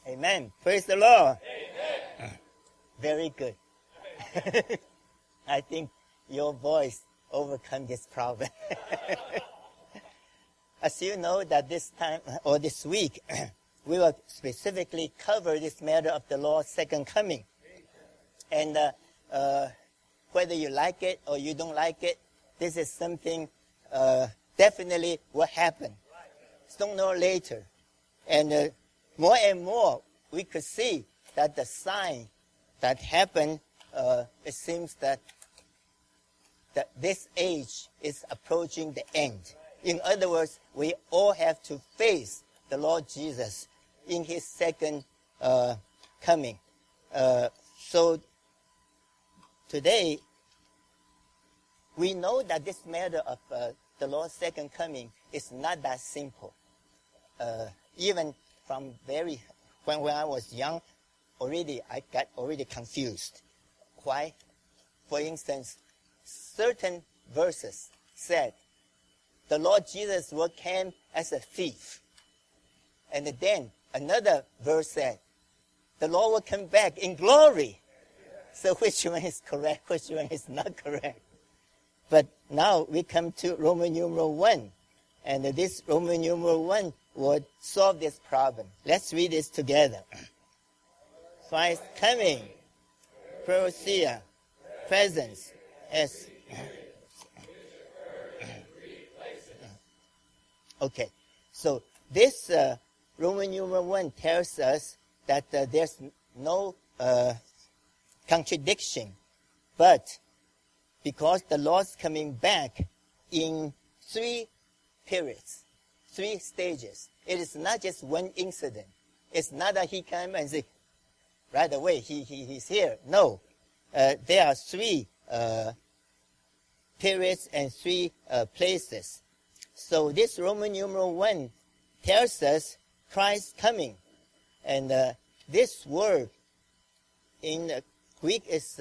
Amen. Praise the Lord. Amen. Very good. I think your voice overcome this problem. As you know that this time or this week, we will specifically cover this matter of the Lord's second coming. And whether you like it or you don't like it, this is something definitely will happen sooner or later. And more and more, we could see that the sign that happened, it seems that this age is approaching the end. In other words, we all have to face the Lord Jesus in his second coming. So today, we know that this matter of the Lord's second coming is not that simple. Even from when I was young, I got confused. Why? For instance, certain verses said the Lord Jesus will come as a thief. And then another verse said the Lord will come back in glory. So which one is correct? Which one is not correct? But now we come to Roman numeral 1. And this Roman numeral 1 would solve this problem. Let's read this together. Christ coming, parousia, presence, as... Okay, so this Roman numeral 1 tells us that there's no contradiction, but because the Lord's coming back in 3 periods, 3 stages. It is not just one incident. It's not that he came and say, right away, he's here. No, there are 3 periods and 3 places. So this Roman numeral 1 tells us Christ coming. And this word in Greek is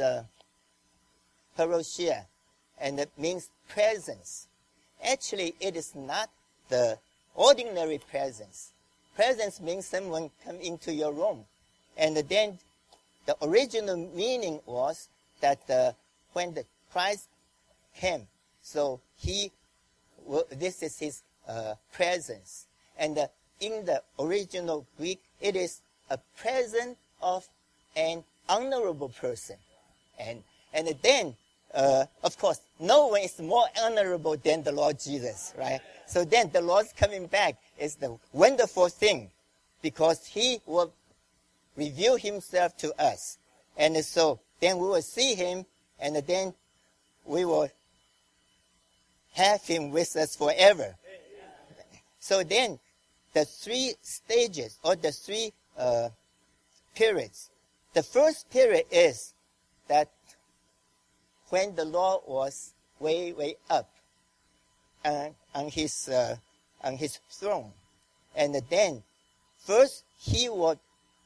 parousia, and it means presence. Actually, it is not the ordinary presence. Presence means someone come into your room. And then the original meaning was that when the Christ came, so this is his presence. And in the original Greek, it is a presence of an honorable person. And then, of course, no one is more honorable than the Lord Jesus, right? So then the Lord's coming back is the wonderful thing because he will reveal himself to us. And so then we will see him, and then we will have him with us forever. So then the 3 stages or the 3 periods. The first period is that when the Lord was way up on his throne, and then first he would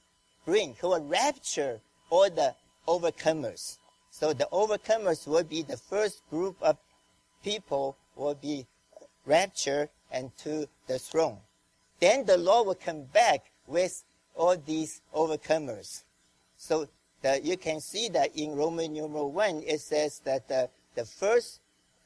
rapture all the overcomers. So the overcomers will be the first group of people will be raptured and to the throne. Then the Lord will come back with all these overcomers. So you can see that in Roman numeral 1, it says that the first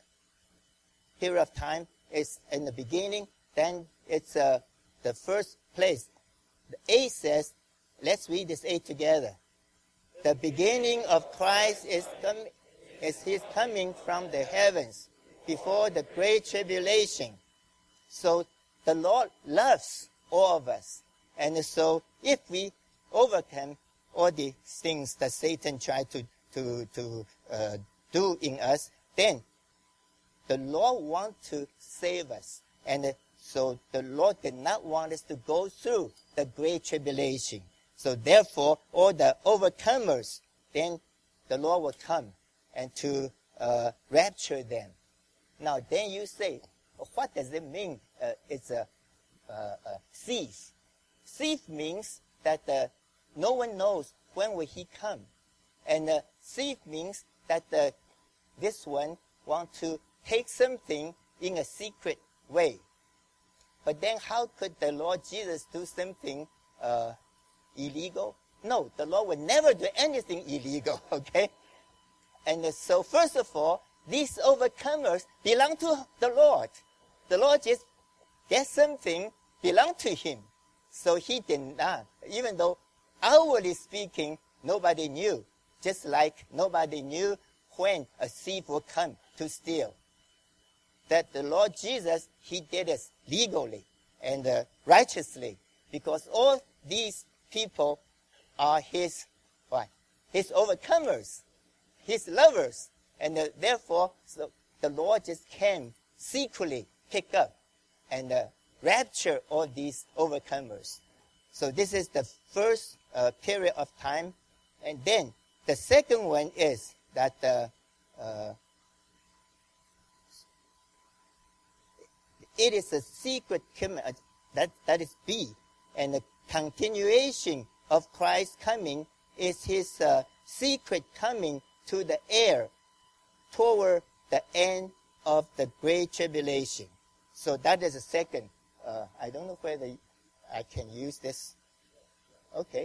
period of time is in the beginning, then it's the first place. The A says, let's read this A together. The beginning of Christ is his coming from the heavens before the great tribulation. So the Lord loves all of us. And so if we overcome all the things that Satan tried to do in us, then the Lord wants to save us. And so the Lord did not want us to go through the great tribulation. So therefore, all the overcomers, then the Lord will come and to rapture them. Now, then you say, what does it mean? It's a thief. Thief means that no one knows when will he come. And thief means that this one wants to take something in a secret way. But then how could the Lord Jesus do something illegal? No, the Lord will never do anything illegal, okay? And so first of all, these overcomers belong to the Lord. The Lord just gets something belong to him. So he did not, even though outwardly speaking, nobody knew. Just like nobody knew when a thief would come to steal. That the Lord Jesus, he did it legally and righteously. Because all these people are his what? His overcomers, his lovers. And therefore, so the Lord just came secretly pick up and rapture all these overcomers. So this is the first period of time. And then the second one is that it is a secret coming, that is B. And the continuation of Christ's coming is his secret coming to the air toward the end of the Great Tribulation. So that is the second. I don't know whether I can use this. Okay.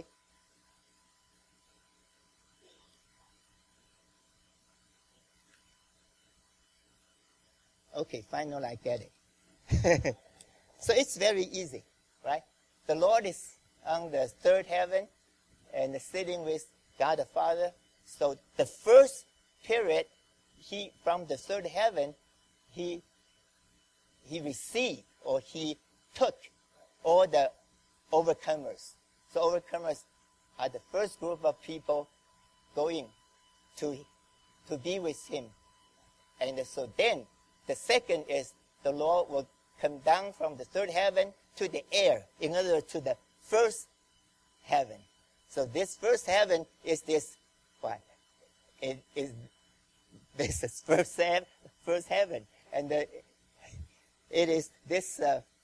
Okay, finally I get it. So it's very easy, right? The Lord is on the third heaven and sitting with God the Father. So the first period, from the third heaven, he received or he took all the overcomers. So overcomers are the first group of people going to be with him. And so then the second is the Lord will come down from the third heaven to the air, in other words, to the first heaven. So this first heaven is this what? It is this is first heaven, and it is this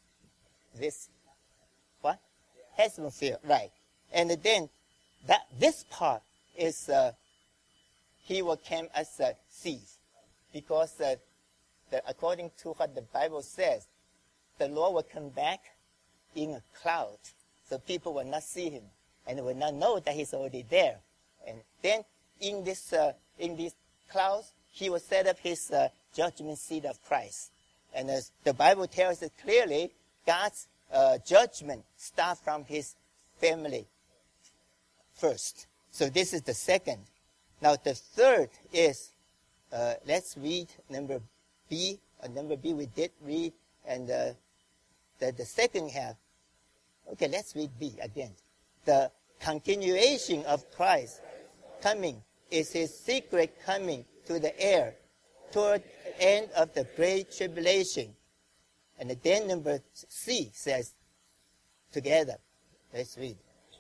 what? Hemisphere, right? And then this part is he will come as a thief, because according to what the Bible says, the Lord will come back in a cloud, so people will not see him and will not know that he's already there. And then in these clouds, he will set up his judgment seat of Christ. And as the Bible tells us clearly, God's judgment starts from his family first. So this is the second. Now the third is, let's read number B. Number B we did read, and the second half. Okay, let's read B again. The continuation of Christ coming is his secret coming to the air toward the end of the Great Tribulation. And then number C says, together, let's read.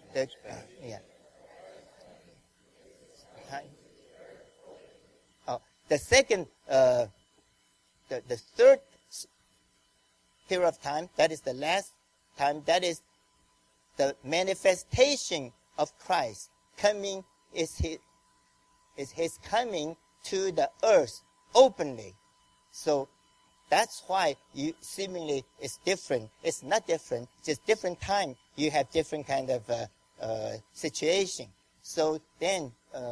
The second, the third period of time, that is the last time, that is the manifestation of Christ coming, is his coming to the earth openly. So that's why you seemingly it's different. It's not different, just different time. You have different kind of situation. So then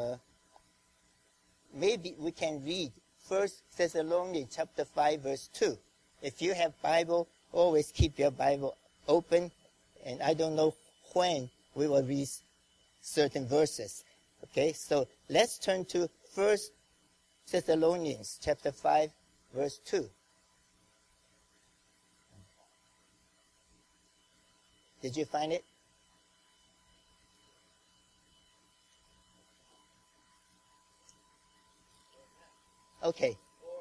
maybe we can read 1 Thessalonians chapter 5 verse 2. If you have Bible, always keep your Bible open. And I don't know when we will read certain verses. Okay, so let's turn to 1 Thessalonians chapter 5 verse 2. Did you find it? Okay.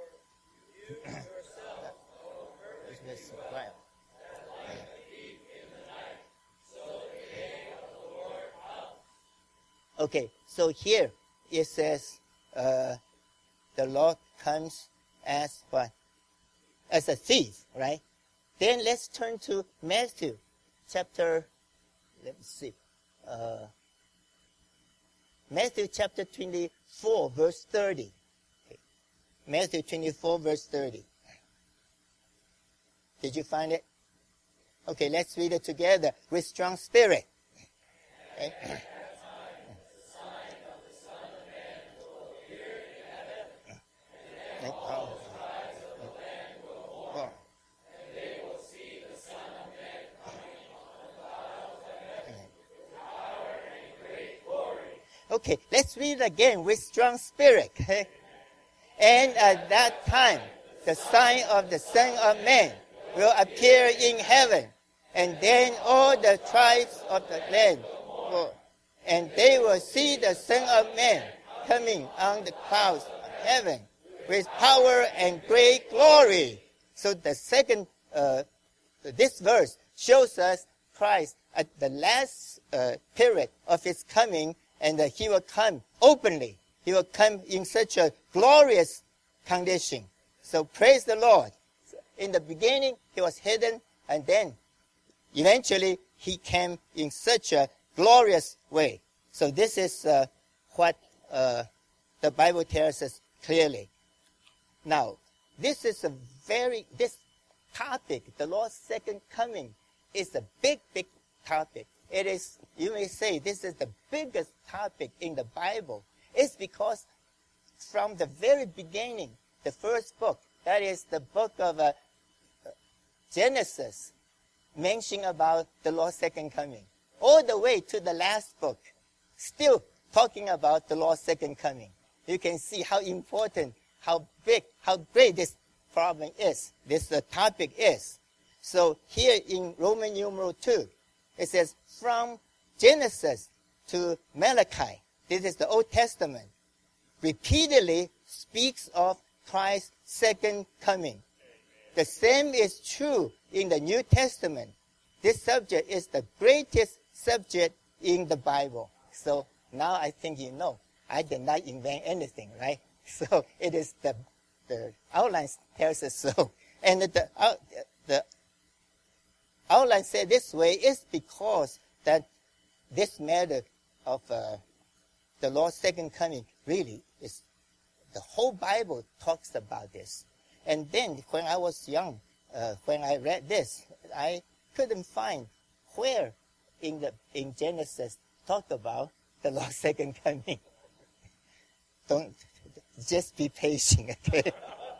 Okay, so here it says the Lord comes as what? As a thief, right? Then let's turn to Matthew chapter, let me see, Matthew chapter 24 verse 30. Okay. Matthew 24 verse 30. Did you find it? Okay, let's read it together with strong spirit. Okay. Okay, let's read again with strong spirit. Okay? And at that time, the sign of the Son of Man will appear in heaven, and then all the tribes of the land will, and they will see the Son of Man coming on the clouds of heaven with power and great glory. So the second, this verse shows us Christ at the last period of his coming, and he will come openly. He will come in such a glorious condition. So praise the Lord. In the beginning, he was hidden, and then eventually he came in such a glorious way. So this is what the Bible tells us clearly. Now, this topic, the Lord's second coming, is a big, big topic. It is, you may say, this is the biggest topic in the Bible. It's because from the very beginning, the first book, that is the book of Genesis, mentioning about the Lord's second coming, all the way to the last book, still talking about the Lord's second coming. You can see how important, how big, how great this problem is, this topic is. So here in Roman numeral 2, it says, from Genesis to Malachi, this is the Old Testament, repeatedly speaks of Christ's second coming. The same is true in the New Testament. This subject is the greatest subject in the Bible. So now I think you know. I did not invent anything, right? So it is the outline tells us so. And the outline said this way is because that this matter of the Lord's second coming really is, the whole Bible talks about this. And then when I was young, when I read this, I couldn't find where in Genesis talk about the Lord's second coming. Don't just be patient, okay?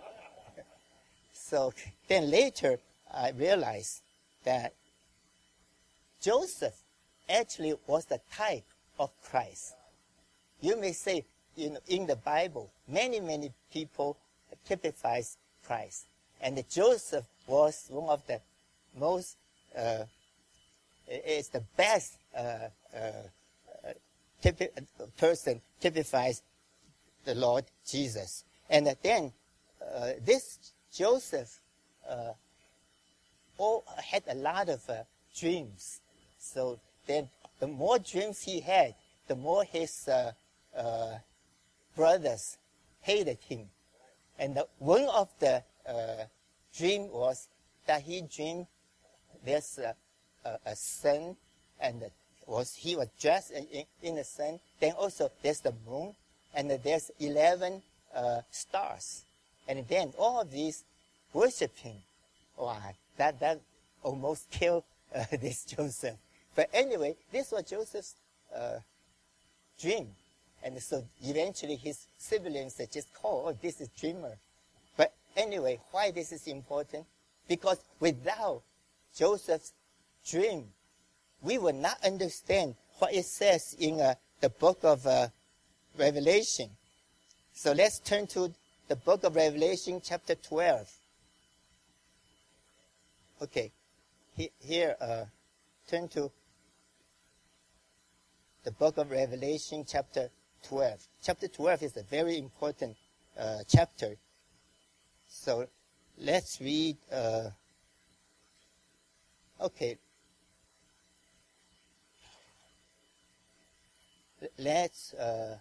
So then later I realized that Joseph actually was the type of Christ. You may say, in the Bible, many people typifies Christ. And Joseph was one of the most, is the best person typifies the Lord Jesus. And then this Joseph had a lot of dreams. So then the more dreams he had, the more his brothers hated him. And one of the dream was that he dreamed there's a sun, and he was dressed in the sun. Then also there's the moon, and there's 11 stars. And then all of these worship him. Wow, that almost killed this Joseph. But anyway, this was Joseph's dream. And so eventually his siblings just call, oh, this is dreamer. But anyway, why this is important? Because without Joseph's dream, we will not understand what it says in the book of Revelation. So let's turn to the book of Revelation, chapter 12. Okay, here, turn to the book of Revelation, chapter 12. Chapter 12 is a very important chapter. So let's read, okay. Let's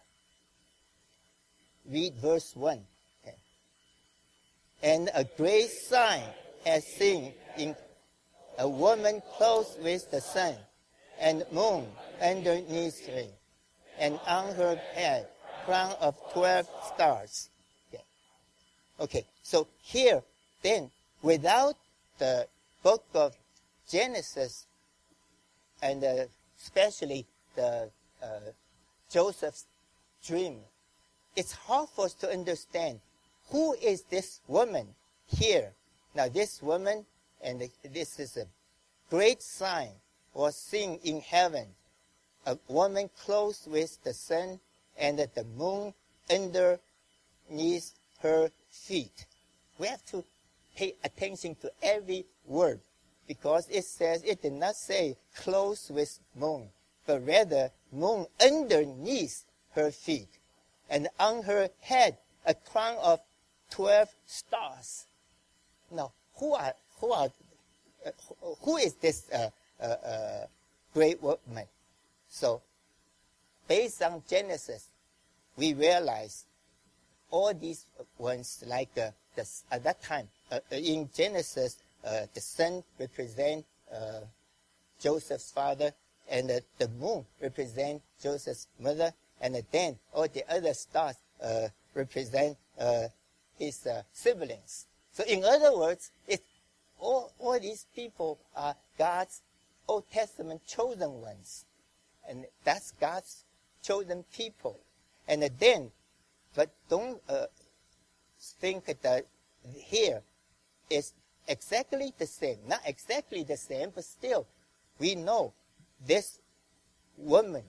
read verse 1. Okay. And a great sign has seen in a woman clothed with the sun and moon underneath her, and on her head crown of 12 stars. Okay, so here, then, without the book of Genesis, and especially the Joseph's dream, it's hard for us to understand who is this woman here. Now this woman, and this is a great sign, was seen in heaven, a woman clothed with the sun and the moon underneath her feet. We have to pay attention to every word, because it did not say clothed with moon, but rather moon underneath her feet, and on her head a crown of 12 stars. Now, who is this great woman? So, based on Genesis, we realize all these ones, like at that time, in Genesis, the sun represents Joseph's father, and the moon represents Joseph's mother, and then all the other stars represent his siblings. So in other words, all these people are God's Old Testament chosen ones. And that's God's chosen people. And then, but don't think that here is exactly the same. Not exactly the same, but still, we know this woman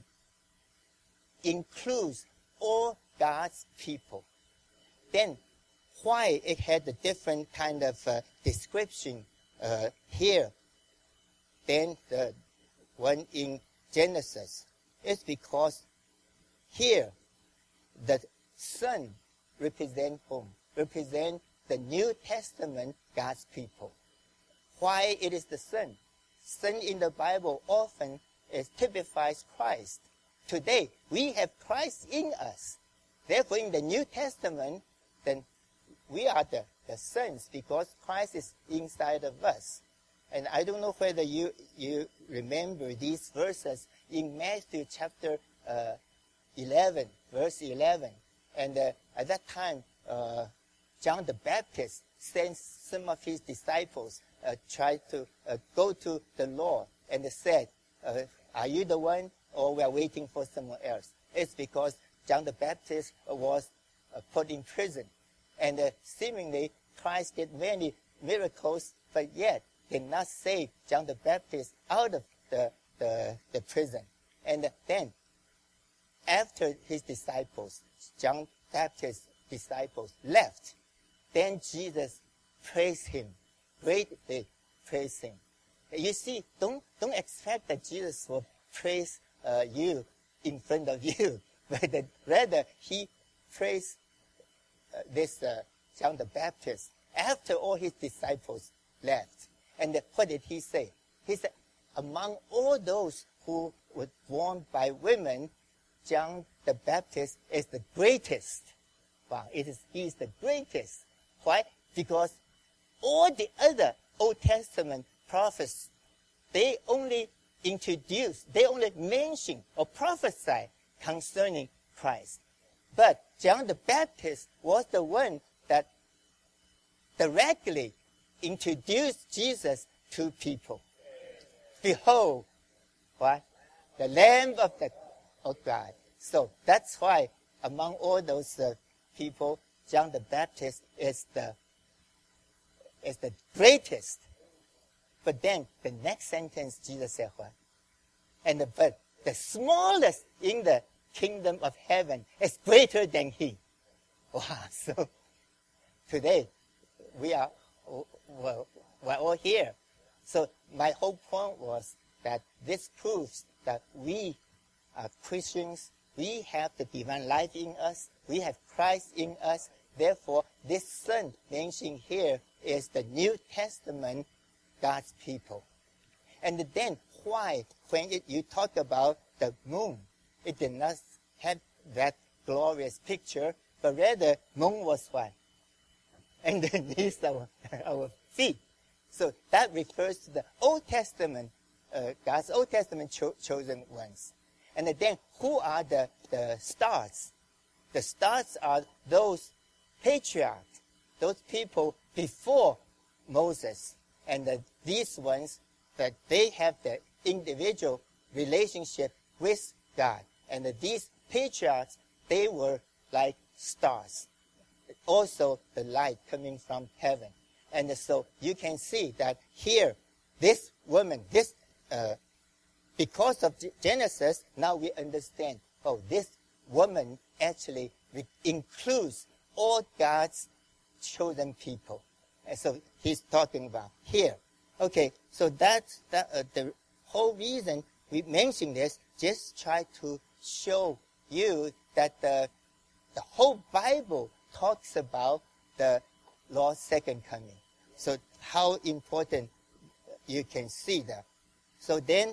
includes all God's people. Then, why it had a different kind of description here than the one in Genesis? It's because here the sun represents whom? Represents the New Testament God's people. Why it is the sun? Sun in the Bible often typifies Christ. Today, we have Christ in us. Therefore, in the New Testament, then we are the sons, because Christ is inside of us. And I don't know whether you remember these verses in Matthew chapter 11, verse 11. And at that time, John the Baptist sent some of his disciples, tried to go to the Lord, and said, are you the one, or we are waiting for someone else? It's because John the Baptist was put in prison. And seemingly, Christ did many miracles, but yet did not save John the Baptist out of the prison. And then, after his disciples, John Baptist's disciples left, then Jesus praised him, greatly praised him. You see, don't expect that Jesus will praise you in front of you, but rather he praised this John the Baptist after all his disciples left. And what did he say? He said, among all those who were born by women, John the Baptist is the greatest. Wow, he is the greatest. Why? Because all the other Old Testament prophets, they only mention or prophesy concerning Christ. But John the Baptist was the one that directly introduced Jesus to people. Behold, what? The Lamb of God. So that's why among all those people, John the Baptist is the greatest. But then the next sentence, Jesus said what? But the smallest in the kingdom of heaven is greater than he. Wow! So today we're all here. So my whole point was that this proves that we are Christians. We have the divine life in us. We have Christ in us. Therefore, this Son mentioned here is the New Testament God's people. And then why, when you talk about the moon, it did not have that glorious picture, but rather moon was what? Underneath our feet. So that refers to the Old Testament, God's Old Testament chosen ones. And then who are the stars? The stars are those patriarchs, those people before Moses. And these ones, that they have the individual relationship with God. And these patriarchs, they were like stars. Also the light coming from heaven. And so you can see that here, this woman, because of Genesis, now we understand, this woman actually includes all God's chosen people. And so he's talking about here. Okay, so that's the whole reason we mention this, just try to show you that the whole Bible talks about the Lord's second coming. So how important you can see that. So then,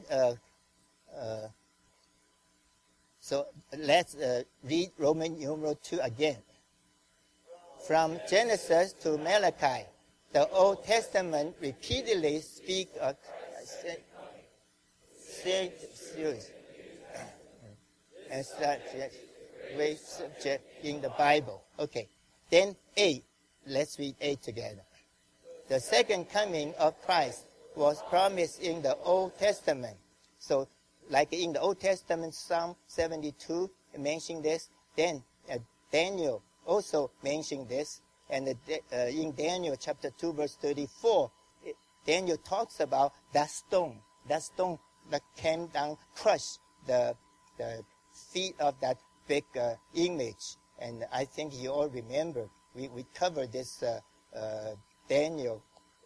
so let's read Roman numeral 2 again. From Genesis to Malachi, the Old Testament repeatedly speaks of and such great subject in the Bible. Okay. Then A. Let's read A together. The second coming of Christ was promised in the Old Testament. So, like in the Old Testament, Psalm 72 mentioned this. Then Daniel also mentioned this. And in Daniel chapter 2, verse 34, Daniel talks about that stone that came down, crushed the feet of that big image. And I think you all remember, we covered this Daniel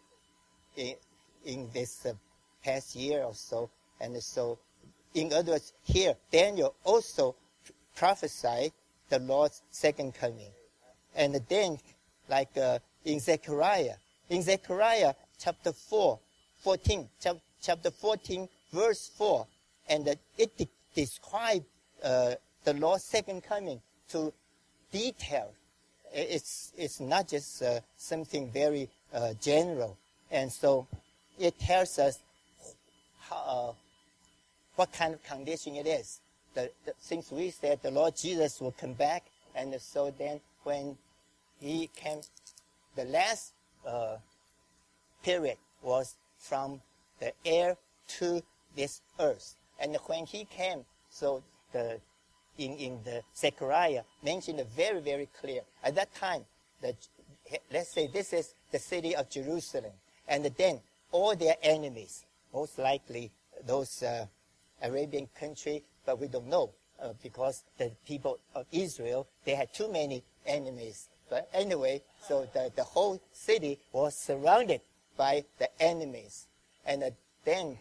in this past year or so. And so, in other words, here, Daniel also prophesied the Lord's second coming. And then, like in Zechariah chapter 14, chapter 14, verse 4, and it describes the Lord's second coming to detail. It's not just something very general. And so it tells us what kind of condition it is. Since we said the Lord Jesus will come back, and so then when he came, the last period was from the air to this earth. And when he came, so in the Zechariah mentioned it very, very clear. At that time, let's say this is the city of Jerusalem, and then all their enemies, most likely those Arabian country, but we don't know because the people of Israel, they had too many enemies. But anyway, so the whole city was surrounded by the enemies. And then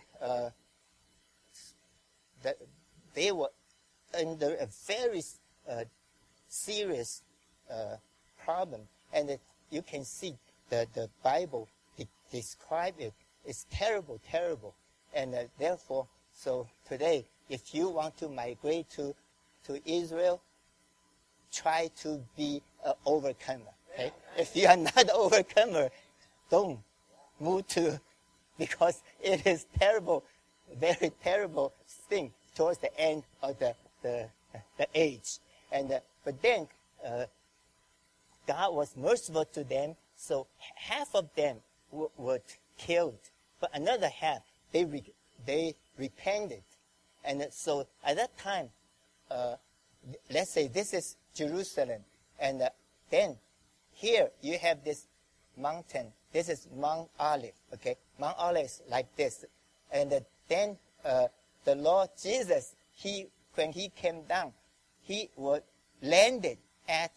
they were under a very serious problem. And you can see the Bible describe it. It's terrible, terrible. And therefore, so today, if you want to migrate to Israel, try to be an overcomer. Okay? If you are not an overcomer, don't move because it is terrible, very terrible thing towards the end of the age. And but then God was merciful to them, so half of them were killed, but another half they repented. And so at that time, let's say this is Jerusalem, and then here you have this mountain. This is Mount Olive, okay? Mount Olive is like this. And then the Lord Jesus, when he came down, he was landed at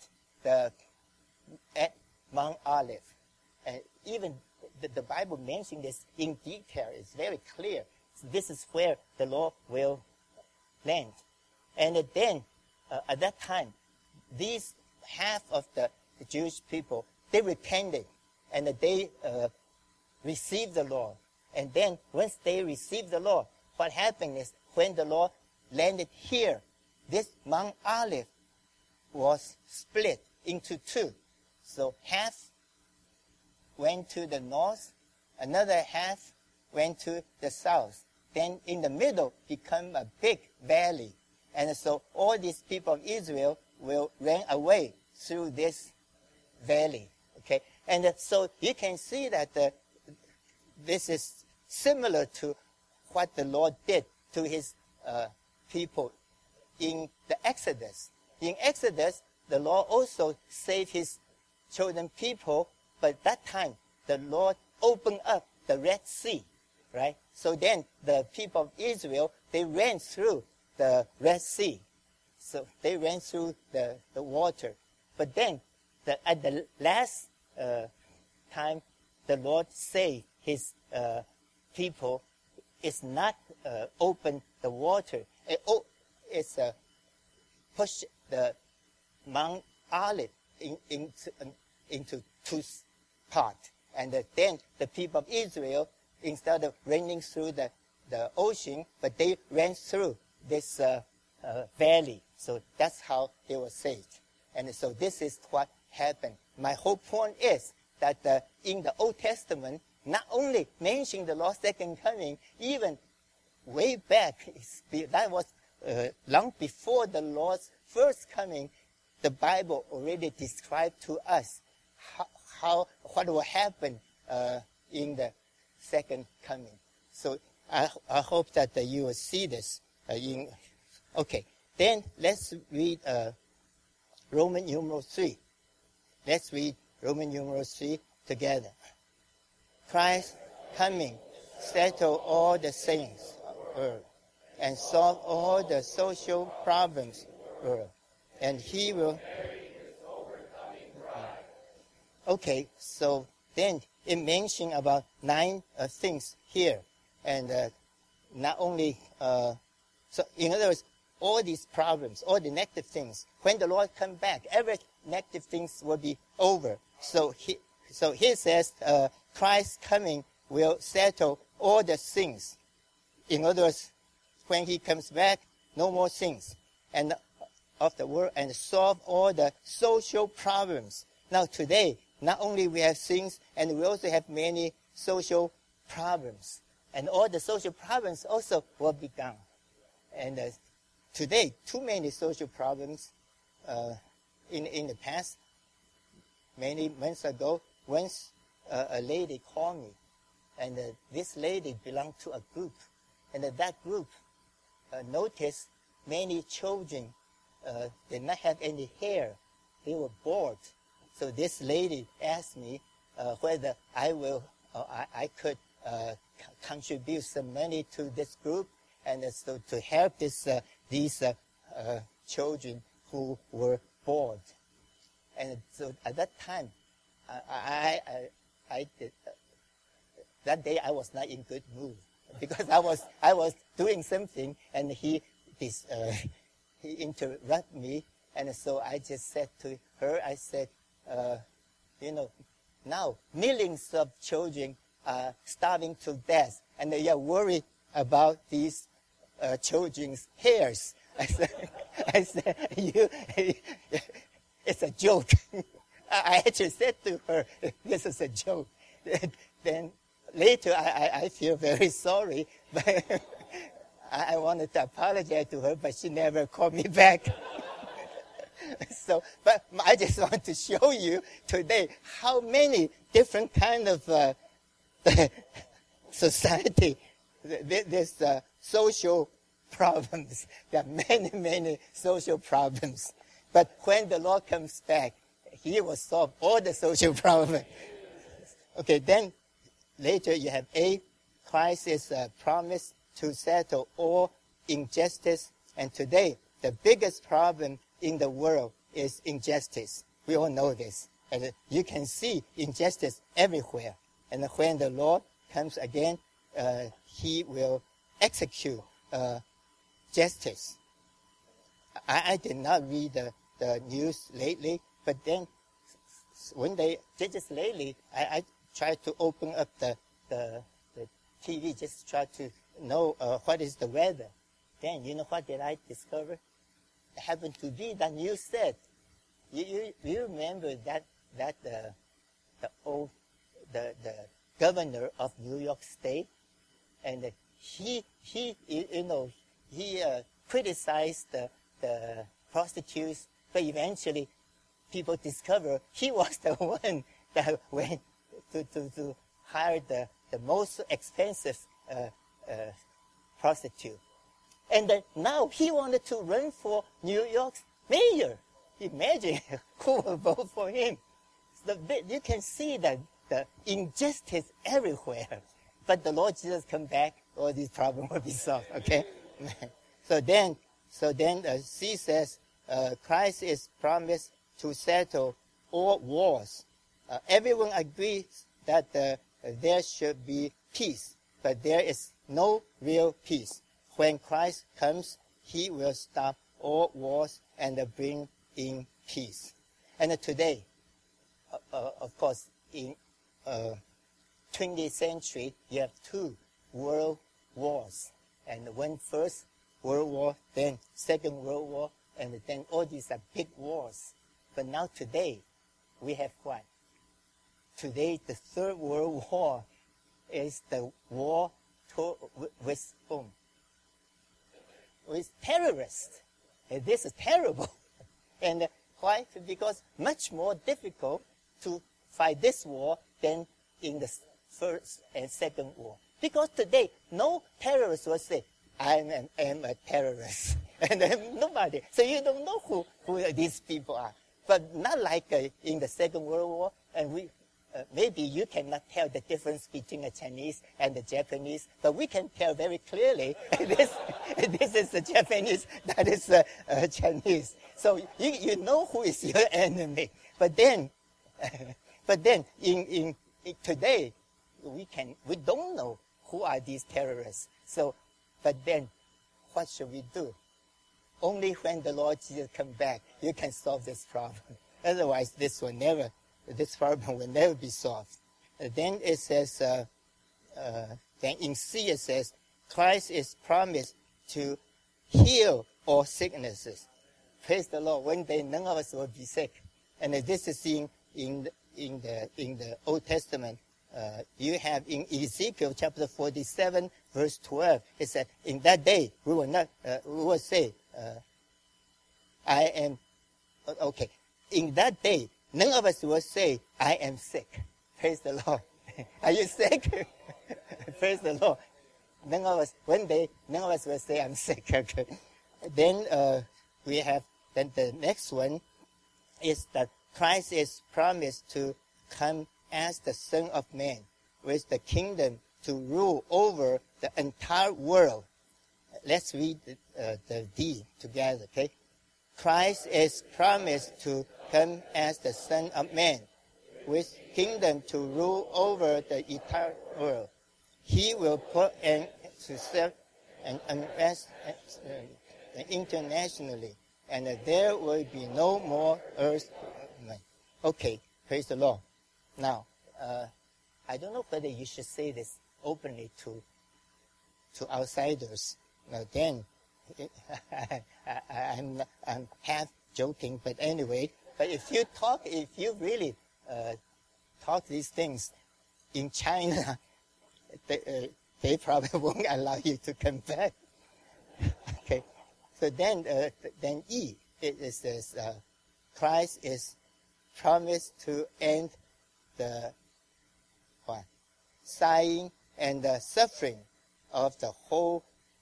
Mount Olive. And even the Bible mentions this in detail. It's very clear. So this is where the Lord will land. And then, at that time, these half of the Jewish people, they repented, and they received the Lord. And then, once they received the Lord, what happened is, when the Lord landed here, this Mount Olive was split into two. So half went to the north, another half went to the south. Then in the middle become a big valley. And so all these people of Israel will run away through this valley. Okay? And so you can see that this is similar to what the Lord did to his people in the Exodus. In Exodus, the Lord also saved his chosen people, but that time the Lord opened up the Red Sea, right? So then the people of Israel, they ran through the Red Sea. So they ran through the water. But then at the last time, the Lord saved his people. It's not open the water. It's push the Mount Olive into two parts. And then the people of Israel, instead of running through the ocean, but they ran through this valley. So that's how they were saved. And so this is what happened. My whole point is that in the Old Testament, not only mentioning the Lord's second coming, even way back, that was long before the Lord's first coming, the Bible already described to us what will happen in the second coming. So I hope that you will see this. Okay, then let's read Roman numeral 3. Let's read Roman numeral 3 together. Christ coming, settle all the things, and solve all the social problems, and he will. Okay, so then it mentions about 9 things here, and not only so in other words, all these problems, all the negative things, when the Lord comes back, every negative things will be over. So he says Christ coming will settle all the things. In other words, when he comes back, no more things and of the world, and solve all the social problems. Now today, not only we have things, and we also have many social problems. And all the social problems also will be gone. And today, too many social problems. In the past, many months ago, once a lady called me, and this lady belonged to a group. And that group noticed many children did not have any hair. They were bald. So this lady asked me whether I could contribute some money to this group, and so to help these children who were bald. And so at that time, I did. That day I was not in good mood because I was doing something, and he interrupted me, and so I just said to her, I said, now millions of children are starving to death, and they are worried about these children's hairs. I said, it's a joke. I actually said to her, this is a joke. Then later I feel very sorry, but I wanted to apologize to her, but she never called me back. So, but I just want to show you today how many different kind of society, this social problems. There are many, many social problems. But when the Lord comes back, he will solve all the social problems. Okay, then later you have A, Christ is promised to settle all injustice. And today, the biggest problem in the world is injustice. We all know this. And you can see injustice everywhere. And when the Lord comes again, he will execute justice. I did not read the news lately, but then one day, just lately, I tried to open up the TV, just try to know what is the weather. Then, you know what did I discover? It happened to be that news said. You remember that the governor of New York State, and he criticized the prostitutes, but eventually people discover he was the one that went to hire the most expensive prostitute. And now he wanted to run for New York's mayor. Imagine who will vote for him. You can see that the injustice everywhere. But the Lord Jesus come back, all these problems will be solved, okay? So then C says, Christ is promised to settle all wars. Everyone agrees that there should be peace, but there is no real peace. When Christ comes, he will stop all wars and bring in peace. And today, of course, in 20th century, you have 2 world wars. And one First World War, then Second World War, and then all these are big wars. But now today, we have what? Today, the Third World War is the war with whom? With terrorists. And this is terrible. And why? Because much more difficult to fight this war than in the First and Second War. Because today, no terrorist will say, I am a terrorist. And nobody. So you don't know who these people are. But not like in the Second World War. And maybe you cannot tell the difference between a Chinese and the Japanese, but we can tell very clearly this is the Japanese, that is Chinese. So you know who is your enemy. But then in today we don't know who are these terrorists. So, but then what should we do? Only when the Lord Jesus comes back, you can solve this problem. Otherwise, this problem will never be solved. Then it says, then in C it says, Christ is promised to heal all sicknesses. Praise the Lord. One day none of us will be sick. And this is in the Old Testament. You have in Ezekiel chapter 47, verse 12, it said, in that day we will say, I am, okay, in that day, none of us will say, I am sick. Praise the Lord. Are you sick? Praise the Lord. One day, none of us will say, I'm sick. Okay. Then then the next one is that Christ is promised to come as the Son of Man with the kingdom to rule over the entire world. Let's read the D together, okay? Christ is promised to come as the Son of Man with kingdom to rule over the entire world. He will put an to self and unrest internationally, and there will be no more earth. Okay, praise the Lord. Now, I don't know whether you should say this openly to outsiders. Now then, I'm half joking, but anyway. But if you really talk these things in China, they probably won't allow you to come back. Okay, so then E, it says Christ is promised to end the sighing and the suffering of the whole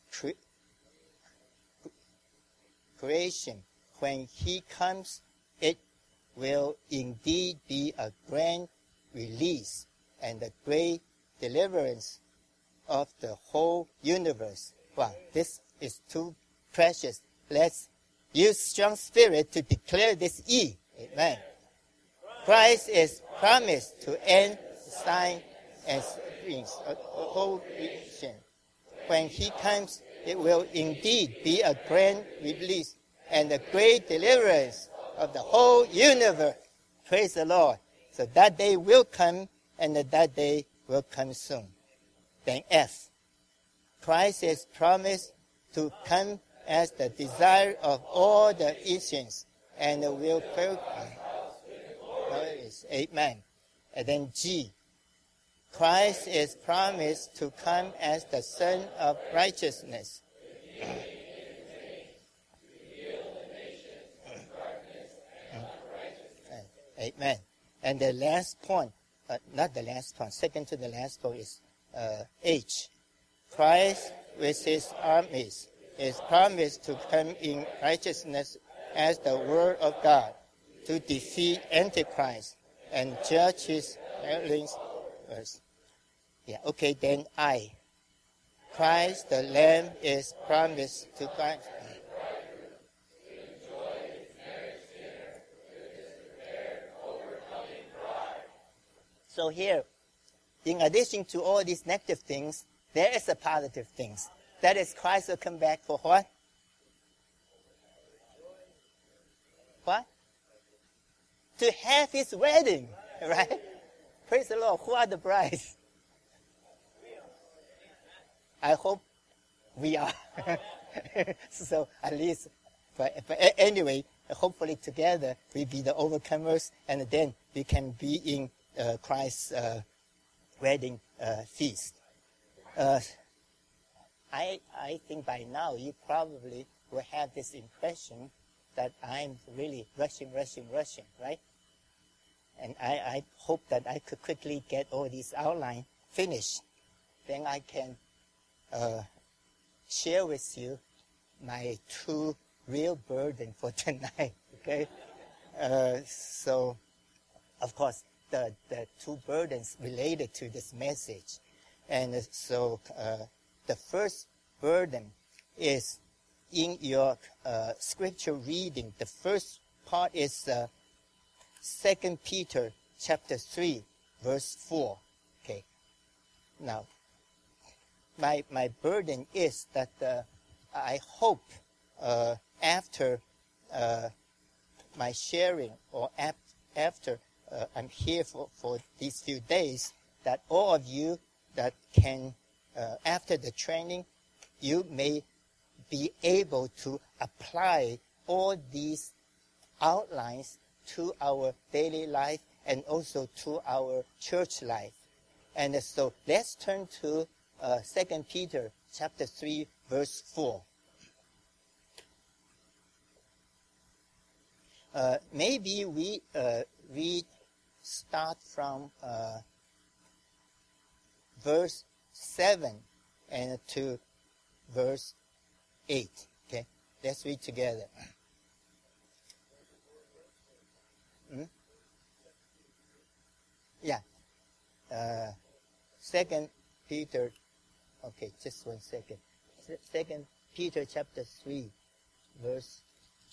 creation. When he comes, it will indeed be a grand release and a great deliverance of the whole universe. Wow, this is too precious. Let's use strong spirit to declare this E. Amen. Christ is promised to end sign and sufferings of the whole creation. When he comes, it will indeed be a grand release and a great deliverance of the whole universe. Praise the Lord. So that day will come, and that day will come soon. Then F. Christ is promised to come as the desire of all the Asians, and will fulfill. Amen. And then G. Christ is promised to come as the Son of Righteousness. Amen. And the last point, not the last point, second to the last point is H. Christ with his armies is promised to come in righteousness as the word of God to defeat Antichrist and judge his earthlings. Yeah, okay, then I. Christ the Lamb is promised to God. So here, in addition to all these negative things, there is a positive things. That is, Christ will come back for what? What? To have his wedding, right? Praise the Lord. Who are the brides? I hope we are. So at least, but anyway, hopefully together we be the overcomers, and then we can be in Christ's wedding feast. I think by now you probably will have this impression that I'm really rushing, right? And I hope that I could quickly get all these outlines finished. Then I can share with you my two real burden for tonight, okay? So, of course, the two burdens related to this message. And so the first burden is in your scripture reading. The first part is 2 Peter chapter 3, verse 4. Okay. Now, my burden is that I hope after my sharing or after I'm here for these few days, that all of you that can, after the training, you may be able to apply all these outlines to our daily life and also to our church life. And so let's turn to 2 Peter chapter 3, verse 4. Maybe we read start from verse 7 and to verse 8. Okay, let's read together. Yeah. 2 Peter, okay, just 1 second. 2 Peter chapter 3, verse,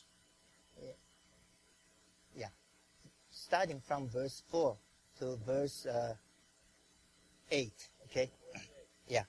yeah, starting from verse 4 to verse 8, okay? Yeah.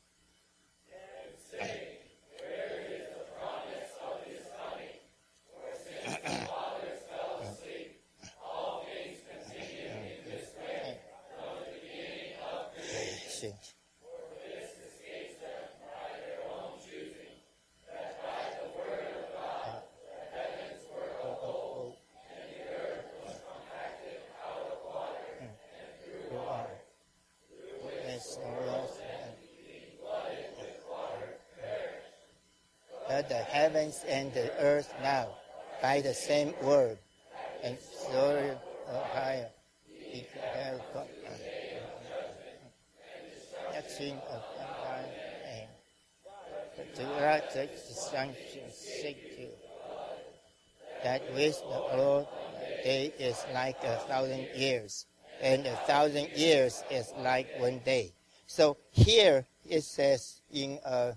The heavens and the earth now by the same word, and so higher touching of empire and to write the sanction secure that with the Lord a day is like 1,000 years, and 1,000 years is like 1 day. So here it says in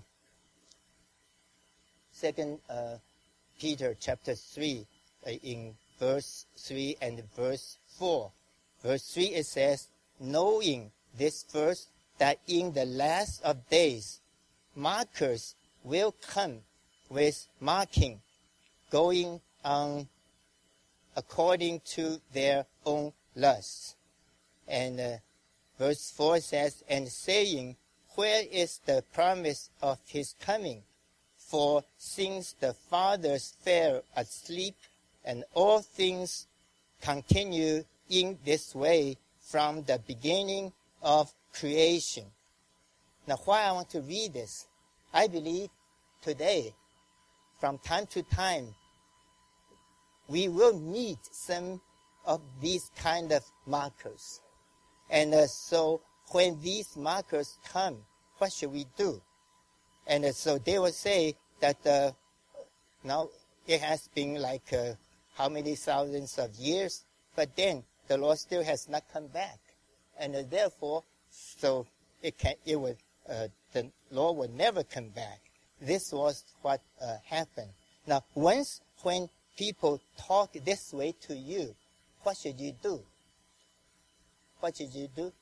2 Peter chapter 3, in verse 3 and verse 4. Verse 3 it says, knowing this first, that in the last of days, mockers will come with mocking, going on according to their own lusts. And verse 4 says, and saying, where is the promise of his coming? For since the fathers fell asleep, and all things continue in this way from the beginning of creation. Now, why I want to read this? I believe today, from time to time, we will meet some of these kind of markers. And so when these markers come, what should we do? And so they will say that now it has been like how many thousands of years, but then the Lord still has not come back. And therefore, so the Lord will never come back. This was what happened. Now, once when people talk this way to you, what should you do? What should you do?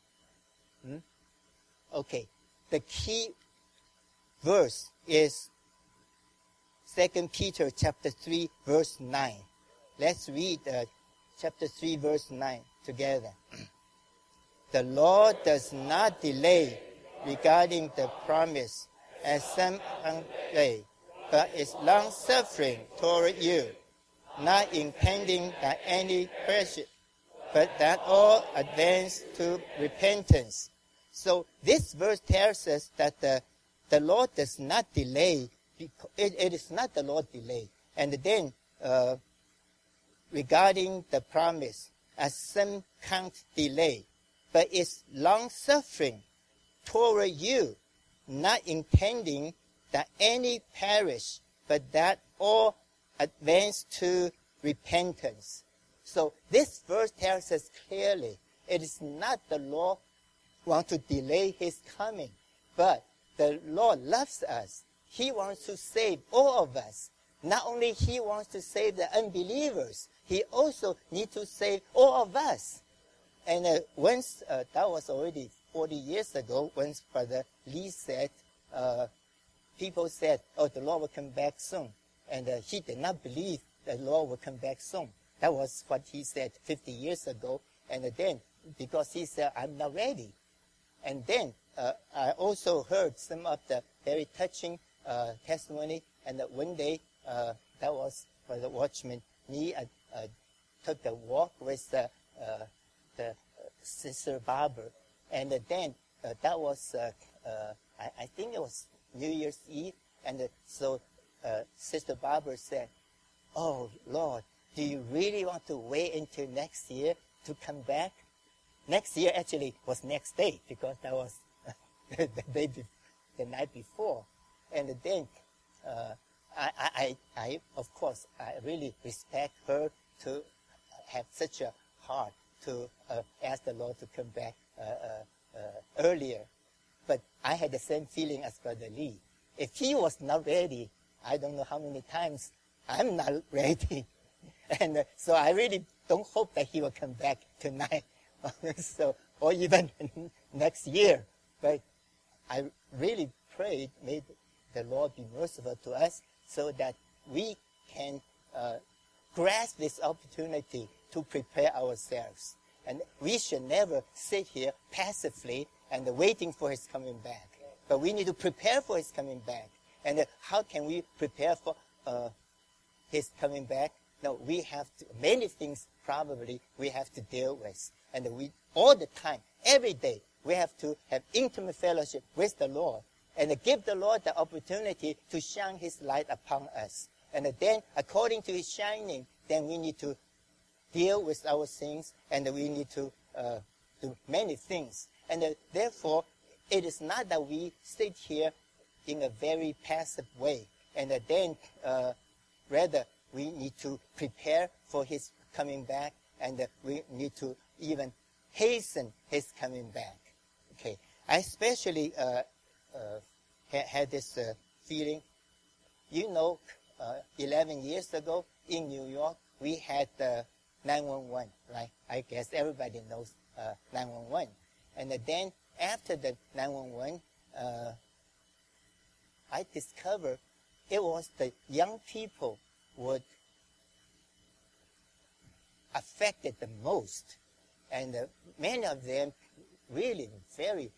Okay, the key verse is 2 Peter chapter 3, verse 9. Let's read chapter 3, verse 9 together. The Lord does not delay regarding the promise, as some delay, but is long-suffering toward you, not intending that any perish, but that all advance to repentance. So this verse tells us that the Lord does not delay. It is not the Lord delay. And then regarding the promise, as some count delay, but is long-suffering toward you, not intending that any perish, but that all advance to repentance. So this verse tells us clearly, it is not the Lord want to delay his coming, but the Lord loves us. He wants to save all of us. Not only he wants to save the unbelievers, he also needs to save all of us. And once, that was already 40 years ago, once Brother Lee said, people said, oh, the Lord will come back soon. And he did not believe the Lord will come back soon. That was what he said 50 years ago. And then, because he said, I'm not ready. And then, I also heard some of the very touching testimony. And one day, that was for the watchman. Me, I took a walk with the Sister Barbara. And then, that was, I think it was New Year's Eve. And so Sister Barbara said, oh, Lord, do you really want to wait until next year to come back? Next year actually was next day, because that was the night before. And then, I of course, I really respect her to have such a heart to ask the Lord to come back earlier. But I had the same feeling as Brother Lee. If he was not ready, I don't know how many times I'm not ready. And so I really don't hope that he will come back tonight. So, or even next year. But I really prayed, may the Lord be merciful to us so that we can grasp this opportunity to prepare ourselves. And we should never sit here passively and waiting for his coming back. But we need to prepare for his coming back. And how can we prepare for his coming back? No, we have to, many things probably we have to deal with. And we, all the time, every day, we have to have intimate fellowship with the Lord. And give the Lord the opportunity to shine his light upon us. And then, according to his shining, then we need to deal with our sins, and we need to do many things. And therefore, it is not that we sit here in a very passive way. And then, rather, we need to prepare for his coming back, and we need to even hasten his coming back. Okay, I especially had this feeling. You know, 11 years ago in New York, we had 911, right? I guess everybody knows 911. And then after the 911, I discovered it was the young people would affected the most. And many of them really very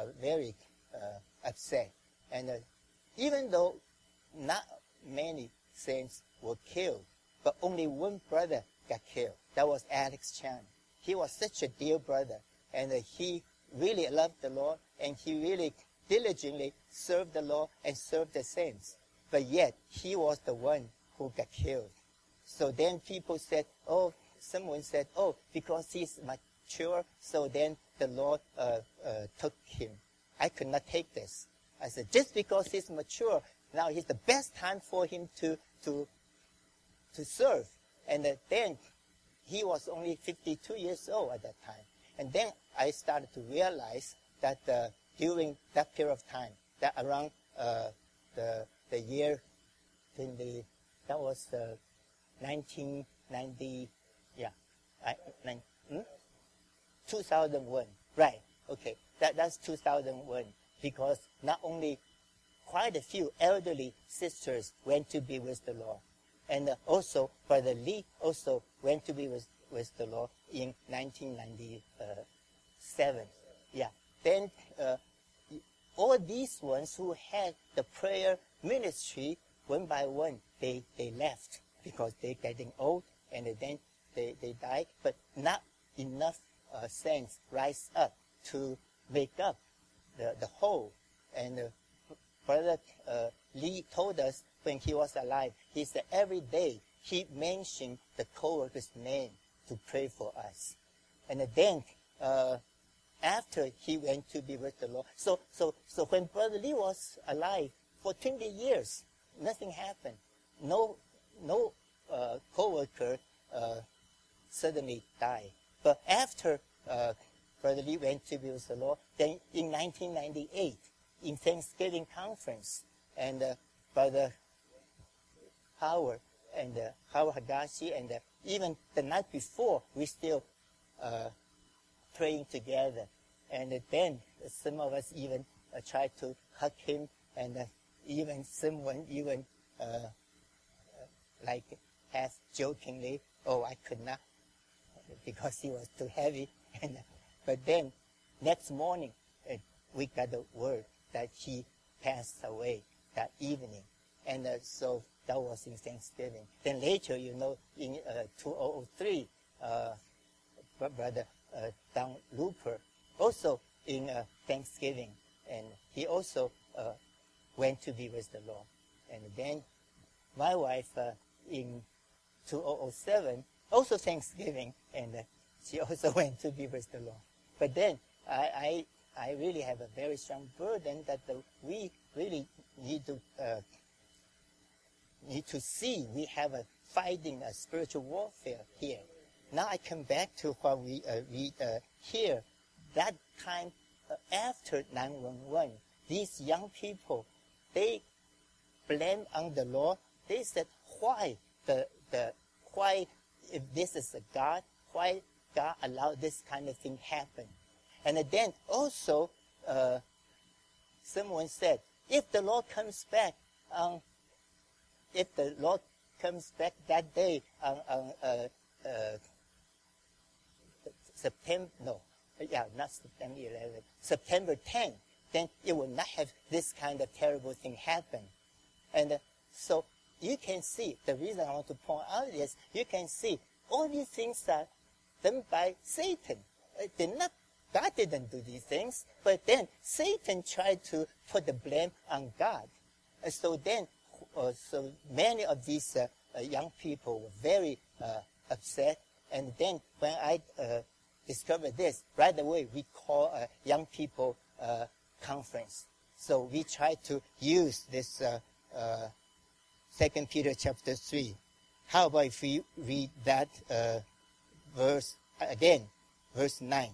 upset. And even though not many saints were killed, but only one brother got killed. That was Alex Chan. He was such a dear brother, and he really loved the Lord, and he really diligently served the Lord and served the saints. But yet, he was the one who got killed. So then people said, oh, someone said, oh, because he's mature, so then the Lord took him. I could not take this. I said, just because he's mature, now is the best time for him to serve. And then he was only 52 years old at that time. And then I started to realize that during that period of time, that around the year 1990, 2001, right? Okay, that's 2001, because not only quite a few elderly sisters went to be with the Lord, and also Brother Lee also went to be with the Lord in 1997. Yeah. Then all these ones who had the prayer ministry, one by one, they left because they're getting old, and then they died, but not enough saints rise up to make up the whole. And Brother Lee told us when he was alive, he said every day he mentioned the co-worker's name to pray for us. And then after he went to be with the Lord, so when Brother Lee was alive for 20 years, nothing happened. No co-worker suddenly died. But after Brother Lee went to be with the Lord, then in 1998, in Thanksgiving conference, and Brother Howard and Howard Hagashi, and even the night before, we still praying together. And then some of us even tried to hug him, and even someone like half jokingly, "Oh, I could not," because he was too heavy. But then next morning, we got the word that he passed away that evening. And so that was in Thanksgiving. Then later, in 2003, Brother Don Looper, also in Thanksgiving, and he also went to be with the Lord. And then my wife in 2007, also Thanksgiving, and she also went to be with the Lord. But then I really have a very strong burden that we really need to see we have fighting a spiritual warfare here. Now I come back to what we read here. That time after 9/11, these young people, they blamed on the Lord. They said, why if this is a God, why God allowed this kind of thing happen? And then also, someone said, if the Lord comes back that day on September 10, then it will not have this kind of terrible thing happen. And so you can see, the reason I want to point out is, you can see all these things are done by Satan. God didn't do these things, but then Satan tried to put the blame on God. And so then, so many of these young people were very upset. And then when I discovered this, right away we call a young people conference. So we try to use this 2 Peter chapter 3. How about if we read that verse again, verse 9.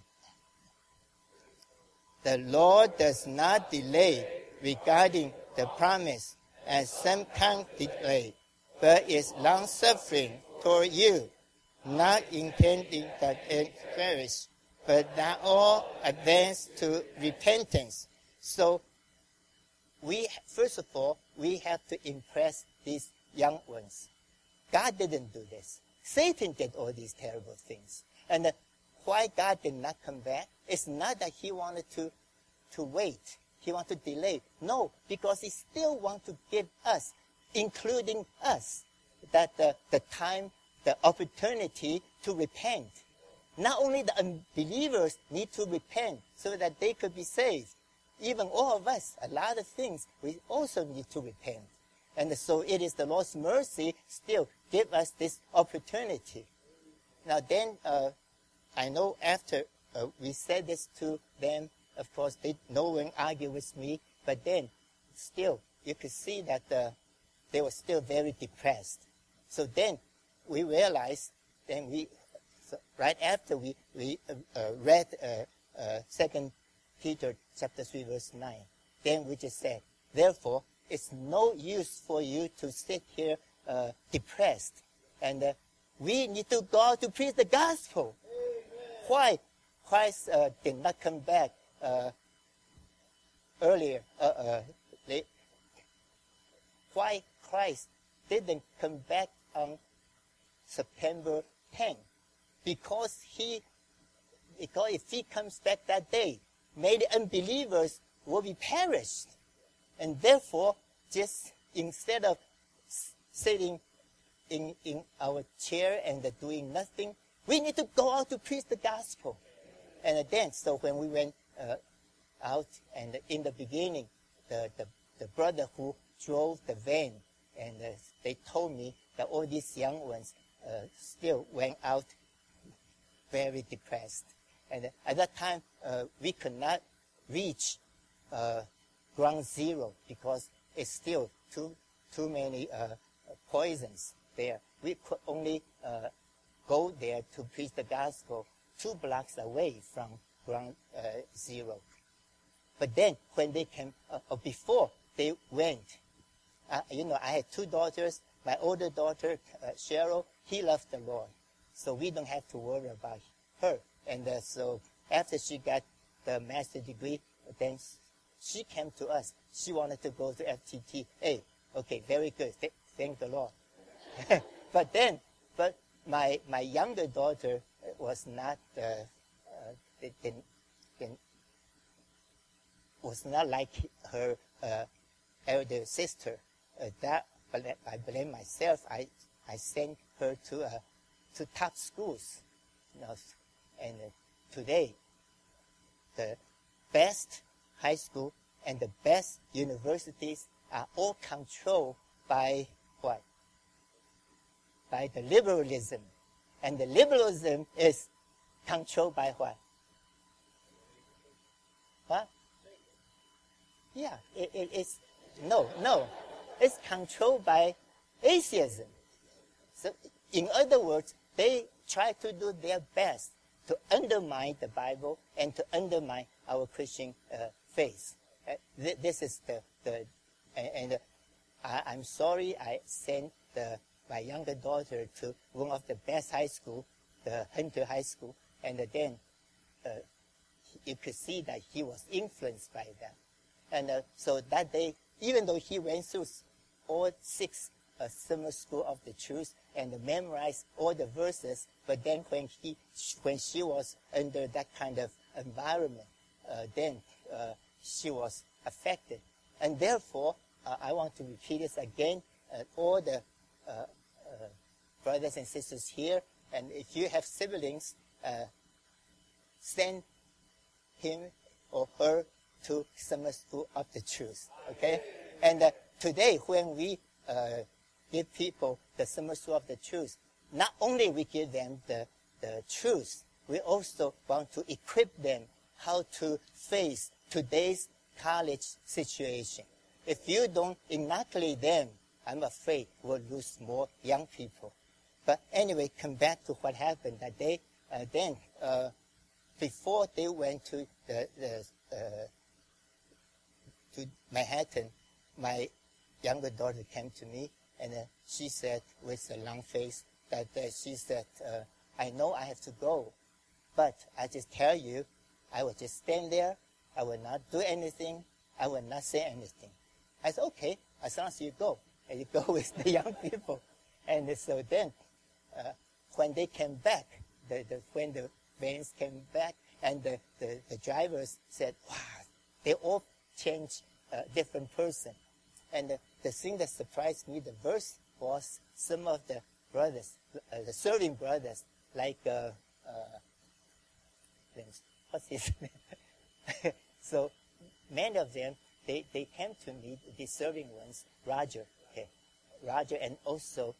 The Lord does not delay regarding the promise, as some count delay, but is long-suffering toward you, not intending that any perish, but that all advance to repentance. So, first of all, we have to impress these young ones. God didn't do this. Satan did all these terrible things. And why God did not come back? It's not that he wanted to wait. He wanted to delay. No, because he still wants to give us, including us, that the time, the opportunity to repent. Not only the unbelievers need to repent so that they could be saved. Even all of us, a lot of things, we also need to repent. And so it is the Lord's mercy still give us this opportunity. Now then, I know after we said this to them, of course, no one argued with me, but then still you could see that they were still very depressed. So then we realized, right after we read 2 Peter chapter 3, verse 9, then we just said, therefore, it's no use for you to sit here depressed. And we need to go out to preach the gospel. Amen. Why Christ did not come back earlier? Why Christ didn't come back on September 10? Because if he comes back that day, many unbelievers will be perished. And therefore, just instead of sitting in our chair and doing nothing, we need to go out to preach the gospel. And then, so when we went out, and in the beginning, the brother who drove the van, and they told me that all these young ones still went out very depressed. And at that time, we could not reach ground zero because it's still too many poisons there. We could only go there to preach the gospel 2 blocks away from ground zero. But then when they came, before they went, I had 2 daughters. My older daughter, Cheryl, he loved the Lord. So we don't have to worry about her. And so after she got the master's degree, then she came to us. She wanted to go to FTT. Hey, okay, very good. Thank the Lord. But my younger daughter was not was not like her elder sister. That I blame myself. I sent her to top schools, and today the best high school and the best universities are all controlled by what? By the liberalism. And the liberalism is controlled by what? What? Yeah, it's, no. It's controlled by atheism. So, in other words, they try to do their best to undermine the Bible and to undermine our Christian faith. This is and I'm sorry I sent my younger daughter to one of the best high school, the Hunter High School, and then you could see that he was influenced by that. And so that day, even though he went through all 6 summer school of the truth and memorized all the verses, but then when she was under that kind of environment, then she was affected. And therefore, I want to repeat this again. All the brothers and sisters here, and if you have siblings, send him or her to summer school of the truth. Okay? And today, when we give people the summer school of the truth, not only we give them the truth, we also want to equip them how to face today's college situation. If you don't inoculate them, I'm afraid we'll lose more young people. But anyway, come back to what happened that day. Then, before they went to to Manhattan, my younger daughter came to me, and she said, with a long face, that she said, I know I have to go, but I just tell you, I will just stand there. I will not do anything. I will not say anything. I said, okay, as long as you go. And you go with the young people. And so then, when they came back, when the vans came back, and the drivers said, wow, they all changed a different person. And the thing that surprised me the most was some of the brothers, the serving brothers, like, what's his name? So many of them, they came to me, the serving ones, Roger, and also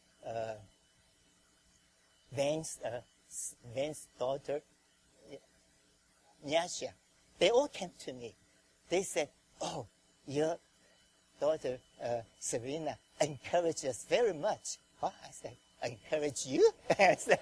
Van's daughter, Nyasha. They all came to me. They said, oh, you're daughter, Serena, encouraged us very much. Oh, I said, encourage you? I said,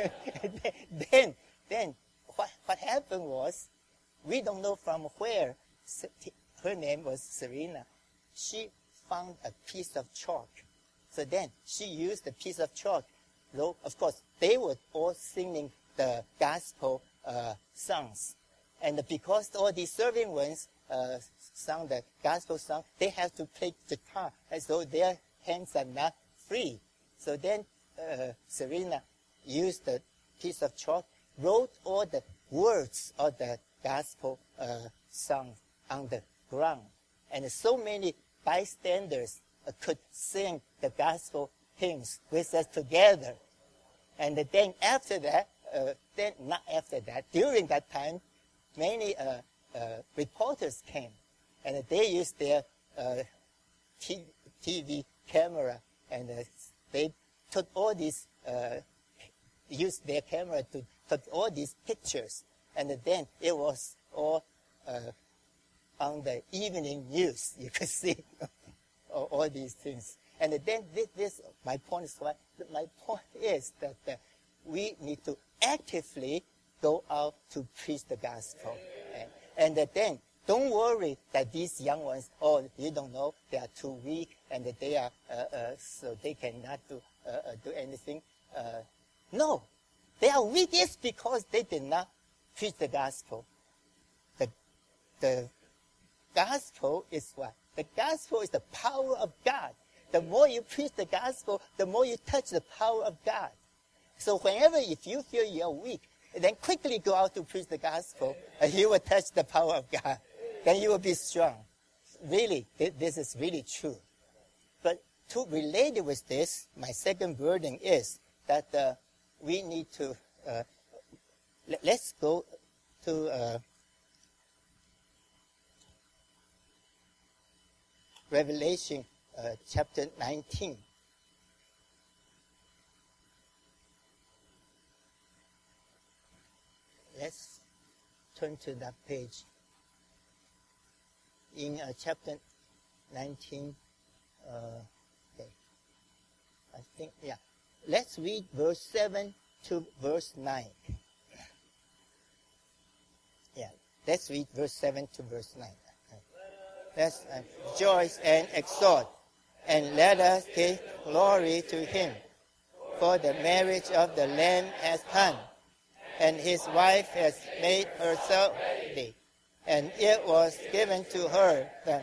then what happened was, we don't know from where, her name was Serena. She found a piece of chalk. So then she used a piece of chalk. Though, of course, they were all singing the gospel songs. And because all these serving ones sung the gospel song, they have to play guitar, and so their hands are not free. So then Serena used the piece of chalk, wrote all the words of the gospel song on the ground. And so many bystanders could sing the gospel hymns with us together. And then after that, during that time, many reporters came, and they used their TV camera, and they took all these, used their camera to take all these pictures, and then it was all on the evening news. You could see all these things. And then my point is that we need to actively go out to preach the gospel. And then don't worry that these young ones, you don't know, they are too weak and they are so they cannot do anything. No, they are weak is because they did not preach the gospel. The gospel is what? The gospel is the power of God. The more you preach the gospel, the more you touch the power of God. So whenever, if you feel you're weak, then quickly go out to preach the gospel, and you will touch the power of God. Then you will be strong. Really, this is really true. But to relate with this, my second burden is that we need to, let's go to Revelation chapter 19. Let's turn to that page. In chapter 19, okay. I think, yeah. Let's read verse 7 to verse 9. Yeah, let's read verse 7 to verse 9. Let's rejoice and exhort, and let us give glory to him. For the marriage of the Lamb has come, and his wife has made herself ready. And it was given to her the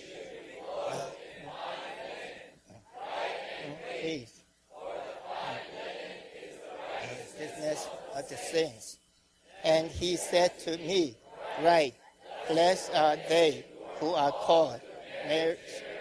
peace, business of the saints. And he said to me, Right, blessed are they who are called marriage.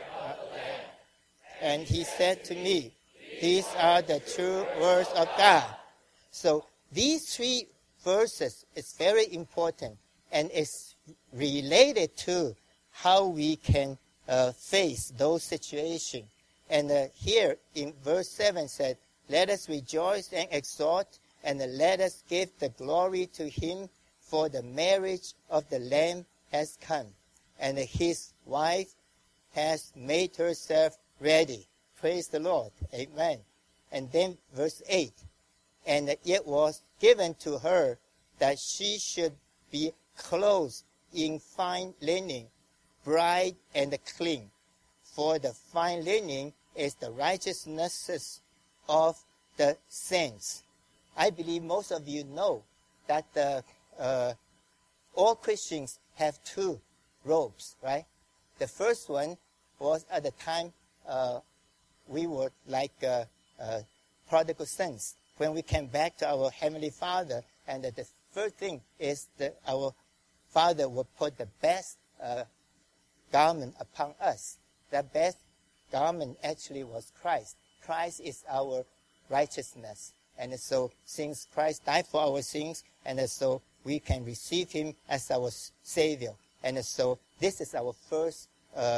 And he said to me, These are the true words of God. So these three verses is very important, and it's related to how we can face those situations. And here in verse 7 said, Let us rejoice and exhort, and let us give the glory to him, for the marriage of the Lamb has come, and his wife has made herself ready. Praise the Lord. Amen. And then verse 8. And it was given to her that she should be clothed in fine linen, bright and clean. For the fine linen is the righteousness of the saints. I believe most of you know that all Christians have two robes, right? The first one was at the time we were like prodigal sons. When we came back to our Heavenly Father, and the first thing is that our Father would put the best garment upon us. The best garment actually was Christ. Christ is our righteousness. And so since Christ died for our sins, and so we can receive him as our Savior. And so this is our first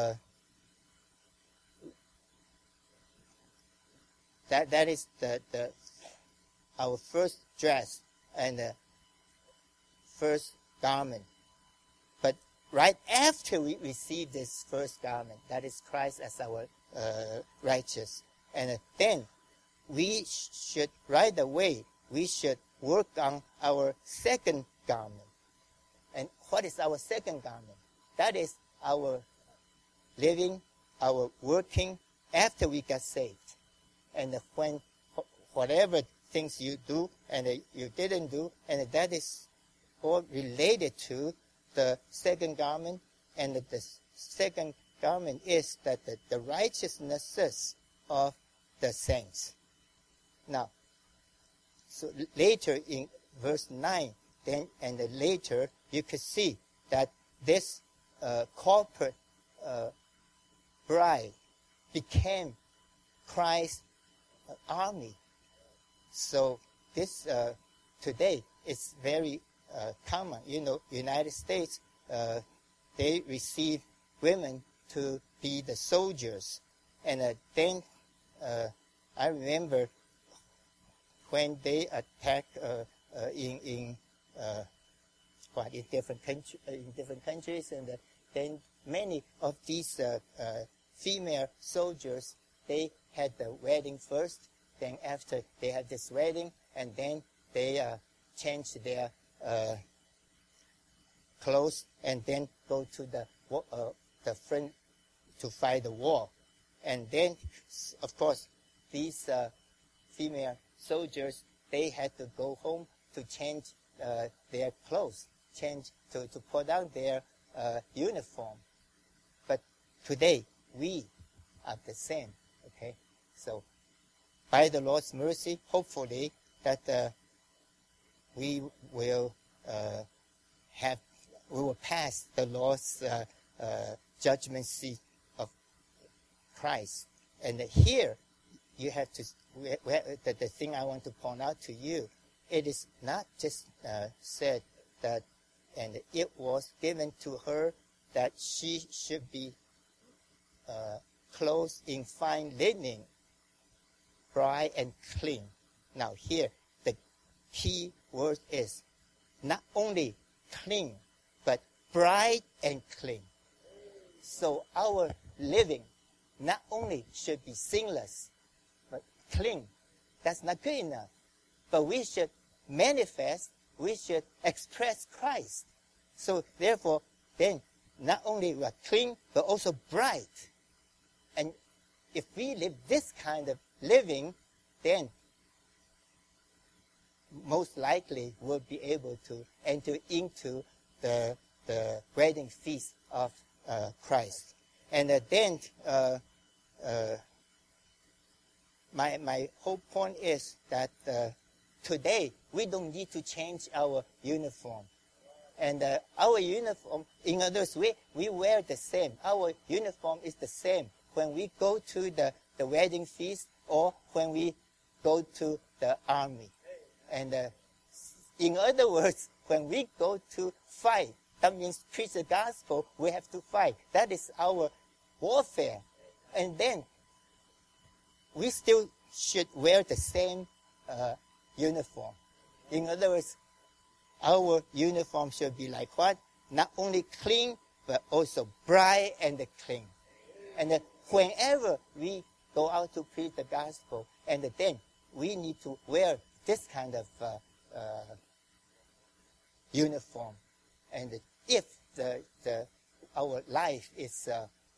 that is our first dress and first garment. But right after we receive this first garment, that is Christ as our righteous. And then we should, right away, we should work on our second garment. And what is our second garment? That is our living, our working after we got saved. And when whatever things you do and you didn't do, and that is all related to the second garment. And the second garment is that the righteousnesses of the saints. Now, so later in verse 9, then and later, you can see that this corporate bride became Christ's army. So this today is very common. You know, United States, they receive women to be the soldiers. And then I remember when they attacked in different countries, and then many of these female soldiers, they had the wedding first. Then after they had this wedding, and then they changed their clothes and then go to the front to fight the war. And then, of course, these female soldiers, they had to go home to change their clothes, to put on their uniform. But today, we are the same, okay? So, by the Lord's mercy, hopefully, that we will pass the Lord's judgment seat of Christ. And here, you have to, the thing I want to point out to you, it is not just said that, and it was given to her that she should be clothed in fine linen, bright and clean. Now here, the key word is not only clean, but bright and clean. So our living not only should be sinless, but clean. That's not good enough. But we should manifest, we should express Christ. So therefore, then, not only we are clean, but also bright. And if we live this kind of living, then most likely we'll be able to enter into the wedding feast of Christ. And then my whole point is that today we don't need to change our uniform. And our uniform, in other words, we wear the same. Our uniform is the same when we go to the wedding feast or when we go to the army. And in other words, when we go to fight, that means preach the gospel, we have to fight. That is our warfare. And then we still should wear the same uniform. In other words, our uniform should be like what? Not only clean, but also bright and clean. And whenever we go out to preach the gospel, and then we need to wear this kind of uniform. And if our life is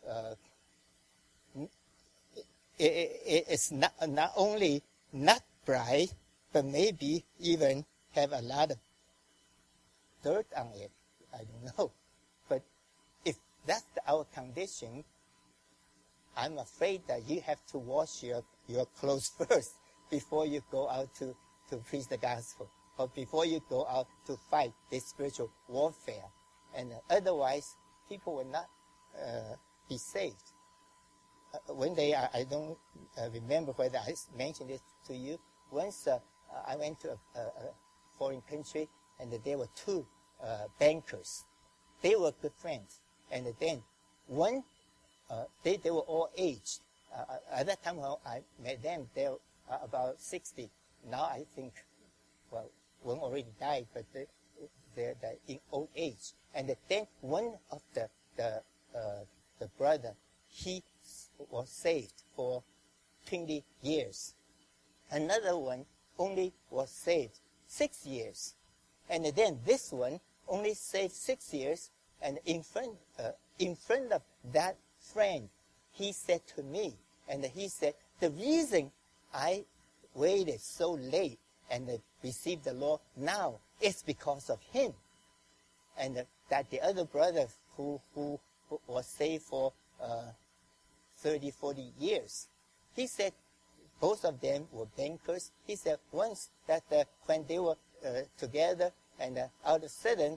it's not only not bright, but maybe even have a lot of dirt on it. I don't know. But if that's our condition, I'm afraid that you have to wash your clothes first before you go out to preach the gospel, or before you go out to fight this spiritual warfare. And otherwise, people will not be saved. One day, I don't remember whether I mentioned it to you. Once I went to a foreign country, and there were two bankers. They were good friends. And then one, they were all aged. At that time when I met them, they were about 60. Now I think, well, one already died, but in old age. And then one of the brother, he was saved for 20 years. Another one only was saved 6 years. And then this one only saved 6 years. And in front of that friend, he said to me, and he said, the reason I waited so late and received the Lord now is because of him. And that the other brother who was saved for 30, 40 years, he said both of them were bankers. He said once that when they were together, and all of a sudden,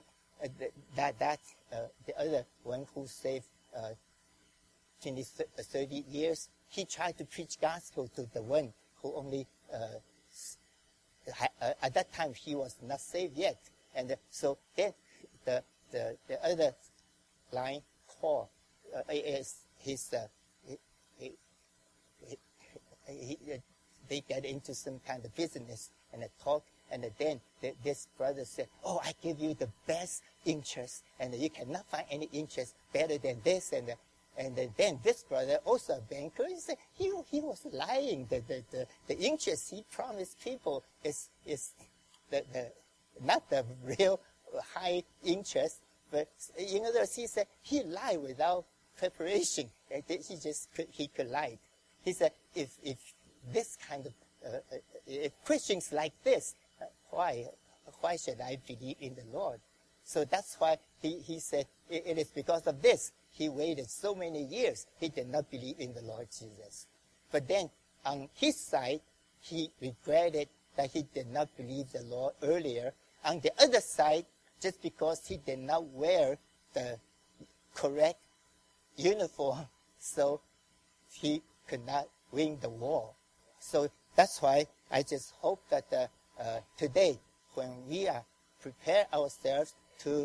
the other one who saved 20, 30 years, he tried to preach gospel to the one who only, at that time, he was not saved yet. And so then the other line called they get into some kind of business and talk, and then this brother said, "Oh, I give you the best interest, and you cannot find any interest better than this." And then this brother, also a banker, he said he was lying. The interest he promised people is not the real high interest, but in other words, he said he lied without preparation. He could lie. He said if this kind of if Christians like this, why should I believe in the Lord? So that's why he said it is because of this. He waited so many years. He did not believe in the Lord Jesus. But then on his side, he regretted that he did not believe the Lord earlier. On the other side, just because he did not wear the correct uniform, so he could not win the war. So that's why I just hope that today, when we are prepare ourselves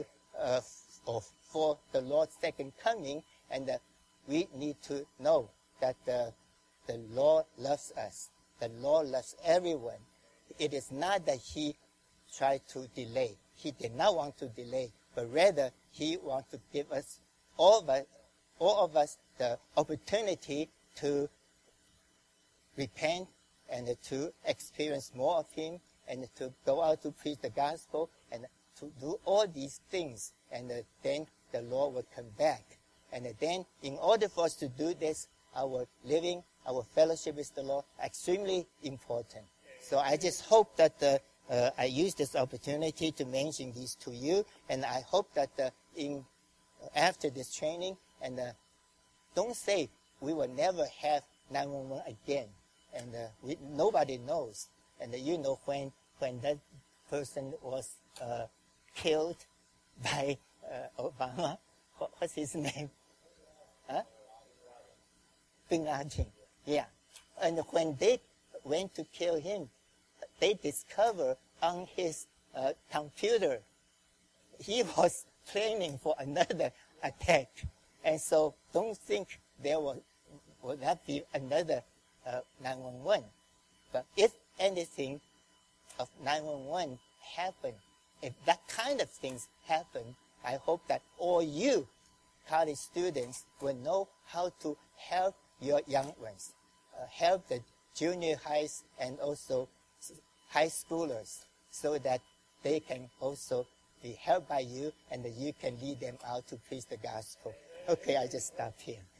for the Lord's second coming, and we need to know that the Lord loves us. The Lord loves everyone. It is not that he tried to delay. He did not want to delay, but rather he wants to give us, all of us, the opportunity to repent and to experience more of him, and to go out to preach the gospel, and to do all these things. And then the Lord will come back. And then in order for us to do this, our living, our fellowship with the Lord, extremely important. So I just hope that I use this opportunity to mention these to you, and I hope that after this training, and don't say we will never have 911 again, and nobody knows. And you know when that person was killed by Obama, what's his name? Bin Laden. Yeah. And when they went to kill him, they discovered on his computer he was planning for another attack. And so don't think there will not be another 911. But if anything of 911 happen, if that kind of things happen, I hope that all you college students will know how to help your young ones, help the junior highs and also high schoolers, so that they can also be helped by you, and that you can lead them out to preach the gospel. Okay, I just stop here.